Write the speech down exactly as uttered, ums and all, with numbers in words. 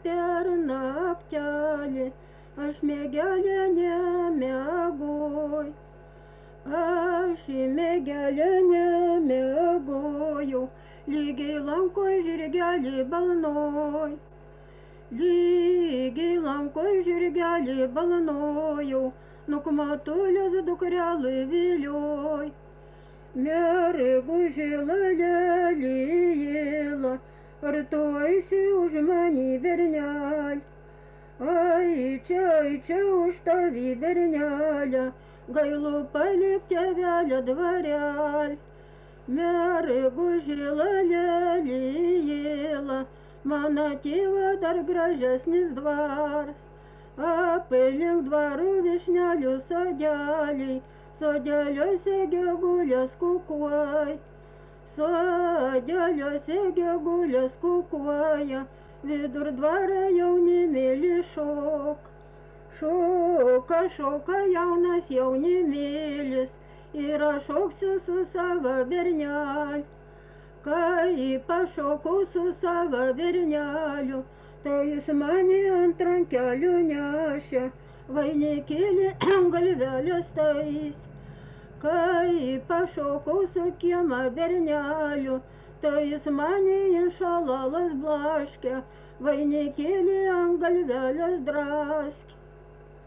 per naktelį, aš mėgelė nemiegoj. Aš į mėgelę nemiegojau, lygiai lankoj žirgelį balnoj. Lygiai lankoj žirgelį balnojau, nukmatulės dukrelai vilioj. Mergužėla lelyjėla, ar tu eisi už manį, bernel? Ai čia, ai čia už tavį, bernelę, gailu palikt tėvelę dvarel. Mergužėla lelyjėla, mano tėvo dar gražesnis dvaras. Aplink dvarų vyšnelių sodeliai, sodeliuose gegulės kukuoj. Sodeliuose gegulės kukuoja, vidur dvarą jaunimėlį šok. Šoka, šoka jaunas jaunimėlis, ir aš šoksiu su savo bernel. Kai pašokau su savo berneliu, tai jis mane ant rankelių nešė, vainikėlį galvelės tais. Kai pašokau su kiemą berneliu, tai jis mane iš šalalas blaškė, vainikėlį ant galvelės draskė.